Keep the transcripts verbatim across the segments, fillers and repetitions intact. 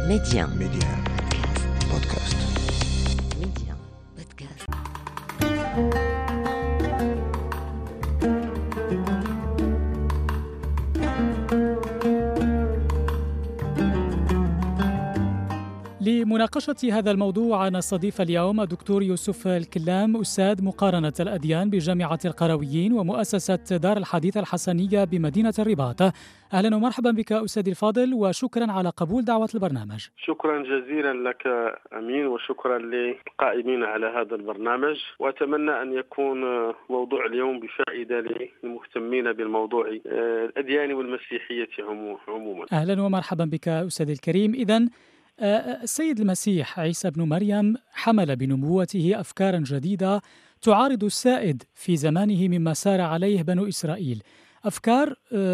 Média. Média. Podcast. Média. Podcast. لمناقشة هذا الموضوع نستضيف اليوم الدكتور يوسف الكلام، أستاذ مقارنة الأديان بجامعة القرويين ومؤسسة دار الحديث الحسنية بمدينة الرباط. أهلا ومرحبا بك أستاذي الفاضل، وشكرا على قبول دعوة البرنامج. شكرا جزيلا لك أمين، وشكرا للقائمين على هذا البرنامج، وأتمنى أن يكون موضوع اليوم بفائدة للمهتمين بالموضوع الأديان والمسيحية عموما. أهلا ومرحبا بك أستاذي الكريم. إذن السيد المسيح عيسى بن مريم حمل بنبوته أفكارا جديدة تعارض السائد في زمانه مما سار عليه بنو إسرائيل، أفكار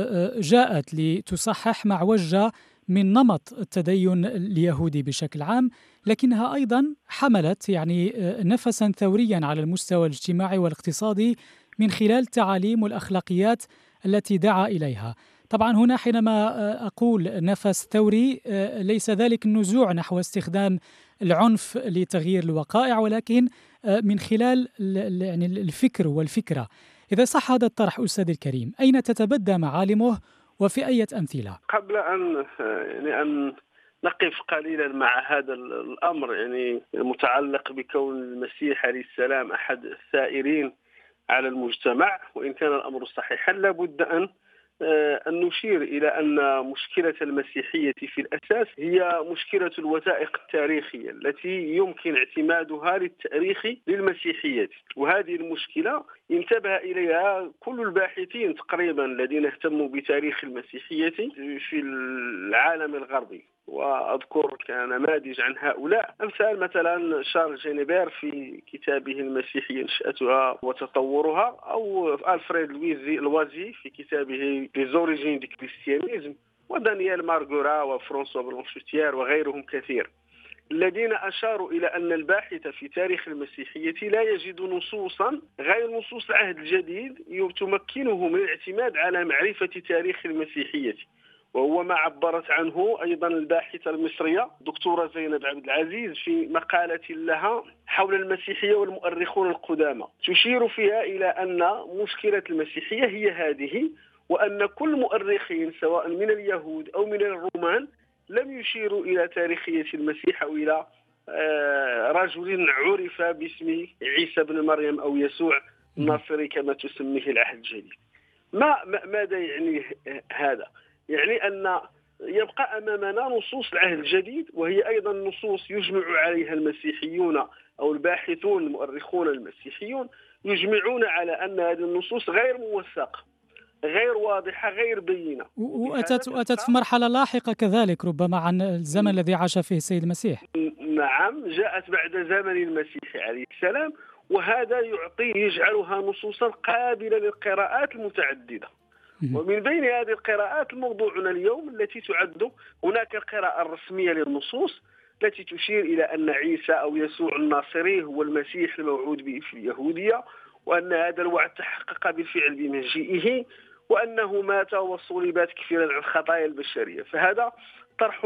جاءت لتصحح معوجة من نمط التدين اليهودي بشكل عام، لكنها أيضا حملت يعني نفسا ثوريا على المستوى الاجتماعي والاقتصادي من خلال تعاليم والأخلاقيات التي دعا إليها. طبعا هنا حينما أقول نفس ثوري ليس ذلك النزوع نحو استخدام العنف لتغيير الوقائع، ولكن من خلال يعني الفكر والفكرة. إذا صح هذا الطرح أستاذ الكريم، أين تتبدى معالمه وفي أي أمثلة؟ قبل أن يعني أن نقف قليلا مع هذا الأمر يعني المتعلق بكون المسيح عليه السلام أحد الثائرين على المجتمع، وإن كان الأمر صحيحا لابد أن أن نشير إلى أن مشكلة المسيحية في الأساس هي مشكلة الوثائق التاريخية التي يمكن اعتمادها للتاريخ للمسيحية، وهذه المشكلة انتبه إليها كل الباحثين تقريبا الذين اهتموا بتاريخ المسيحية في العالم الغربي. وأذكر كنماذج عن هؤلاء أمثال مثلا شارل جينيبر في كتابه المسيحية نشأتها وتطورها، أو ألفريد لويزي الوازي في كتابه Les origines du christianisme، ودانيال مارغورا وفرانسوا بلانشوتيير وغيرهم كثير، الذين أشاروا إلى أن الباحث في تاريخ المسيحية لا يجد نصوصا غير نصوص العهد الجديد تمكنه من الاعتماد على معرفة تاريخ المسيحية، وهو ما عبرت عنه أيضا الباحثة المصرية دكتورة زينب عبد العزيز في مقالة لها حول المسيحية والمؤرخون القدامى، تشير فيها إلى أن مشكلة المسيحية هي هذه، وأن كل مؤرخين سواء من اليهود أو من الرومان لم يشيروا إلى تاريخية المسيح أو إلى رجل عرف باسم عيسى بن مريم أو يسوع الناصري كما تسميه العهد الجديد. ما ماذا يعني هذا؟ يعني أن يبقى أمامنا نصوص العهد الجديد، وهي أيضا نصوص يجمع عليها المسيحيون أو الباحثون المؤرخون المسيحيون، يجمعون على أن هذه النصوص غير موثقة، غير واضحة، غير بينة، وأتت أتت في مرحلة لاحقة كذلك ربما عن الزمن الذي عاش فيه السيد المسيح. نعم، جاءت بعد زمن المسيح عليه السلام، وهذا يعطيه يجعلها نصوصا قابلة للقراءات المتعددة. ومن بين هذه القراءات موضوعنا اليوم التي تعد هناك القراءة الرسمية للنصوص التي تشير إلى أن عيسى أو يسوع الناصري هو المسيح الموعود به في اليهودية، وأن هذا الوعد تحقق بالفعل بمجيئه، وأنه مات وصلب تكفيرا عن خطايا البشرية. فهذا طرح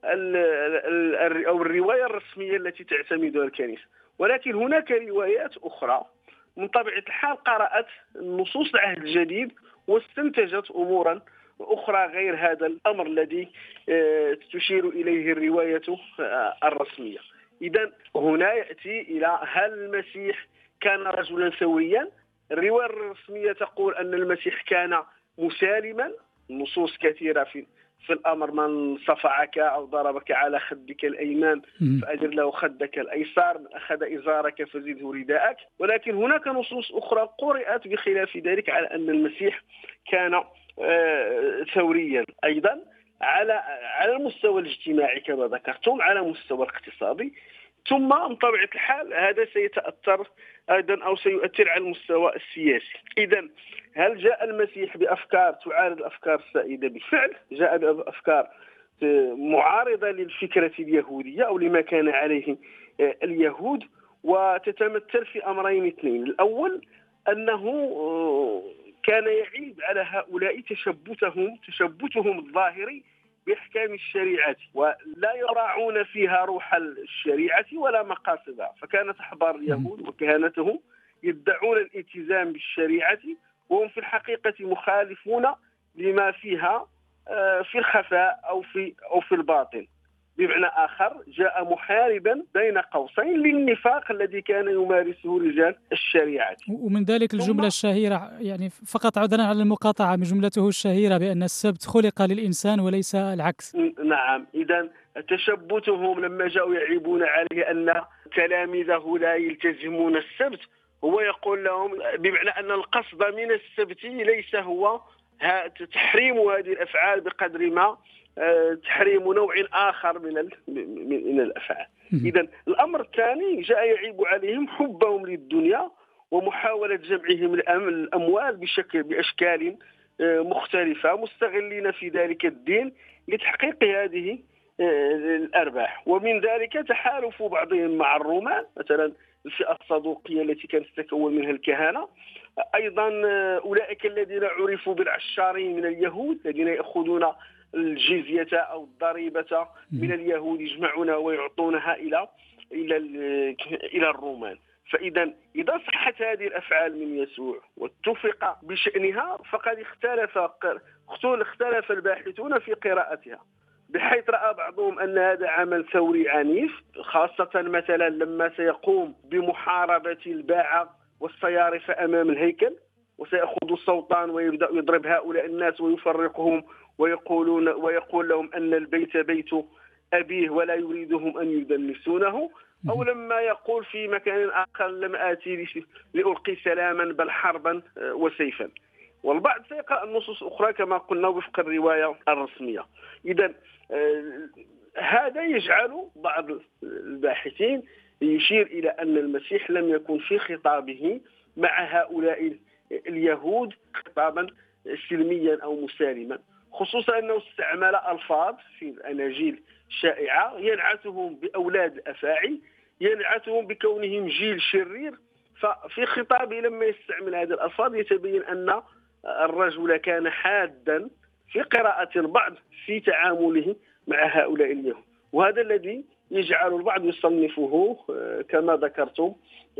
أو الرواية الرسمية التي تعتمدها الكنيسة. ولكن هناك روايات أخرى من طبيعة الحال قرأت نصوص العهد الجديد واستنتجت أمورا أخرى غير هذا الأمر الذي تشير إليه الرواية الرسمية. إذن هنا يأتي إلى هل المسيح كان رجلا سويا؟ الرواية الرسمية تقول أن المسيح كان مسالما، نصوص كثيرة في في الأمر: من صفعك أو ضربك على خدك الأيمن فأدر له خدك الأيسر، من أخذ إزارك فزده رداءك. ولكن هناك نصوص أخرى قرأت بخلاف ذلك على أن المسيح كان آه ثوريا أيضا على على المستوى الاجتماعي كما ذكرتم، على المستوى الاقتصادي، ثم من طبيعة الحال هذا سيتأثر أيضا أو سيؤثر على المستوى السياسي. إذن هل جاء المسيح بأفكار تعارض الأفكار السائدة؟ بالفعل جاء بأفكار معارضة للفكرة اليهودية أو لما كان عليه اليهود، وتتمثل في أمرين اثنين. الأول أنه كان يعيب على هؤلاء تشبتهم تشبتهم الظاهري بإحكام الشريعة ولا يراعون فيها روح الشريعة ولا مقاصدها. فكانت أحبار اليهود وكهنتهم يدعون الالتزام بالشريعة وهم في الحقيقة مخالفون لما فيها في الخفاء أو في أو في الباطن. بمعنى آخر جاء محاربا بين قوسين للنفاق الذي كان يمارسه رجال الشريعة. ومن ذلك الجملة الشهيرة، يعني فقط عذرا على المقاطعة، من جملته الشهيرة بأن السبت خلق للإنسان وليس العكس. نعم، إذن تشبتهم لما جاءوا يعيبون عليه أن تلاميذه لا يلتزمون السبت، هو يقول لهم بمعنى أن القصد من السبت ليس هو تحريم هذه الأفعال بقدر ما تحريم نوع آخر من من الأفعال. إذن الأمر الثاني جاء يعيب عليهم حبهم للدنيا ومحاولة جمعهم الأموال بشكل بأشكال مختلفة، مستغلين في ذلك الدين لتحقيق هذه الأرباح. ومن ذلك تحالف بعضهم مع الرومان، مثلا الفئة الصدوقية التي كانت تتكون منها الكهنة، أيضا أولئك الذين عرفوا بالعشارين من اليهود الذين يأخذون الجزية أو الضريبة من اليهود يجمعونها ويعطونها إلى إلى إلى الرومان. فإذا إذا صحت هذه الأفعال من يسوع واتفق بشأنها فقد اختلف اختلف الباحثون في قراءتها، بحيث رأى بعضهم أن هذا عمل ثوري عنيف، خاصة مثلا لما سيقوم بمحاربة الباعة والصيارفة أمام الهيكل وسيأخذ السلطان ويبدأ يضرب هؤلاء الناس ويفرقهم ويقولون ويقول لهم أن البيت بيت أبيه ولا يريدهم أن يدنسونه. أو لما يقول في مكان آخر لم آتي لألقي سلاما بل حربا وسيفا. والبعض سيقرأ النصوص الأخرى كما قلنا وفق الرواية الرسمية. إذن هذا يجعل بعض الباحثين يشير إلى أن المسيح لم يكن في خطابه مع هؤلاء اليهود خطابا سلميا أو مسالما، خصوصا أنه استعمل ألفاظ في الأناجيل شائعة ينعتهم بأولاد الأفاعي، ينعتهم بكونهم جيل شرير. ففي خطابه لما يستعمل هذه الألفاظ يتبين أن الرجل كان حادا في قراءة البعض في تعامله مع هؤلاء اليهود، وهذا الذي يجعل البعض يصنفه كما ذكرتم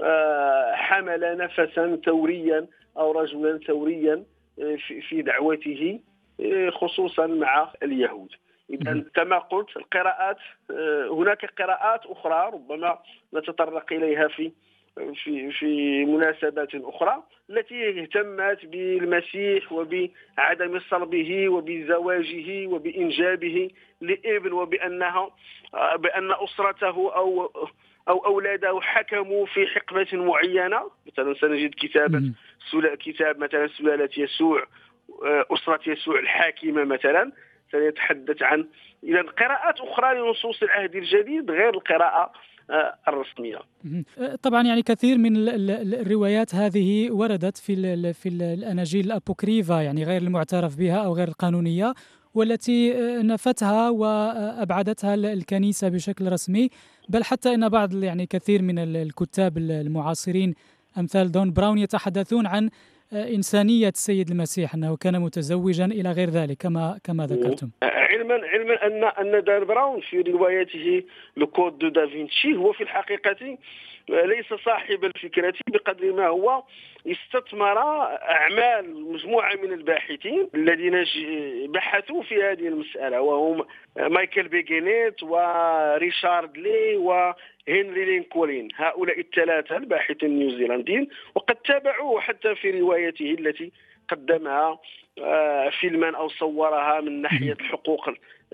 حمل نفسا ثوريا أو رجلا ثوريا في دعوته خصوصا مع اليهود. إذن كما قلت القراءات هناك قراءات أخرى ربما نتطرق إليها في في في مناسبات أخرى التي اهتمت بالمسيح وبعدم صلبه وبزواجه وبإنجابه لابن، وبأنها بأن أسرته أو أو أولاده حكموا في حقبة معينة. مثلا سنجد كتابا كتاب مثلا سلالة يسوع، أسرة يسوع الحاكمة مثلا سيتحدث عن إذا قراءات أخرى لنصوص العهد الجديد غير القراءة الرسمية. طبعا يعني كثير من الروايات هذه وردت في في الأناجيل الأبوكريفا، يعني غير المعترف بها أو غير القانونية، والتي نفتها وأبعدتها الكنيسة بشكل رسمي، بل حتى أن بعض يعني كثير من الكتاب المعاصرين أمثال دون براون يتحدثون عن إنسانية السيد المسيح، أنه كان متزوجا إلى غير ذلك كما كما ذكرتم. علما علما أن أن دان براون في روايته لكود دو دافنشي هو في الحقيقة ليس صاحب الفكرة بقدر ما هو استثمر أعمال مجموعة من الباحثين الذين بحثوا في هذه المسألة، وهم مايكل بيغينيت وريشارد لي وهنري لينكولين، هؤلاء الثلاثة الباحثين النيوزيلنديين، وقد تابعوه حتى في روايته التي قدمها فيلما أو صورها من ناحية الحقوق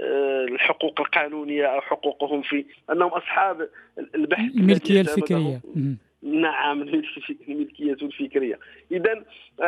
الحقوق القانونية أو حقوقهم في أنهم أصحاب البحث الملكية الفكرية. نعم، الملكية الفكرية. إذن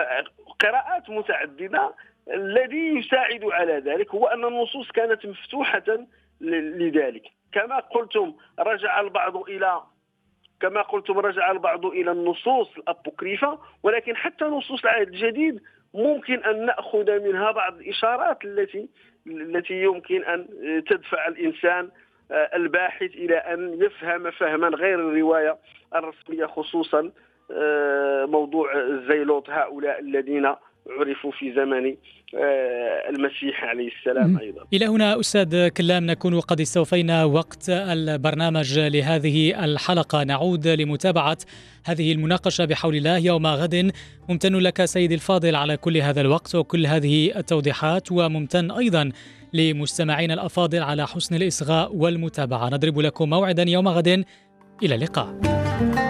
قراءات متعددة. الذي يساعد على ذلك هو أن النصوص كانت مفتوحة لذلك. كما قلتم رجع البعض إلى كما قلتم رجع البعض إلى النصوص الأبوكريفة، ولكن حتى نصوص العهد الجديد ممكن أن نأخذ منها بعض الإشارات التي التي يمكن أن تدفع الإنسان الباحث إلى أن يفهم فهما غير الرواية الرسمية، خصوصا موضوع الزيلوت، هؤلاء الذين عرفوا في زمن المسيح عليه السلام أيضا. إلى هنا أستاذ كلام نكون قد استوفينا وقت البرنامج لهذه الحلقة. نعود لمتابعة هذه المناقشة بحول الله يوم غد. ممتن لك سيدي الفاضل على كل هذا الوقت وكل هذه التوضيحات، وممتن أيضا لمستمعين الأفاضل على حسن الإصغاء والمتابعة. نضرب لكم موعدا يوم غد. إلى اللقاء.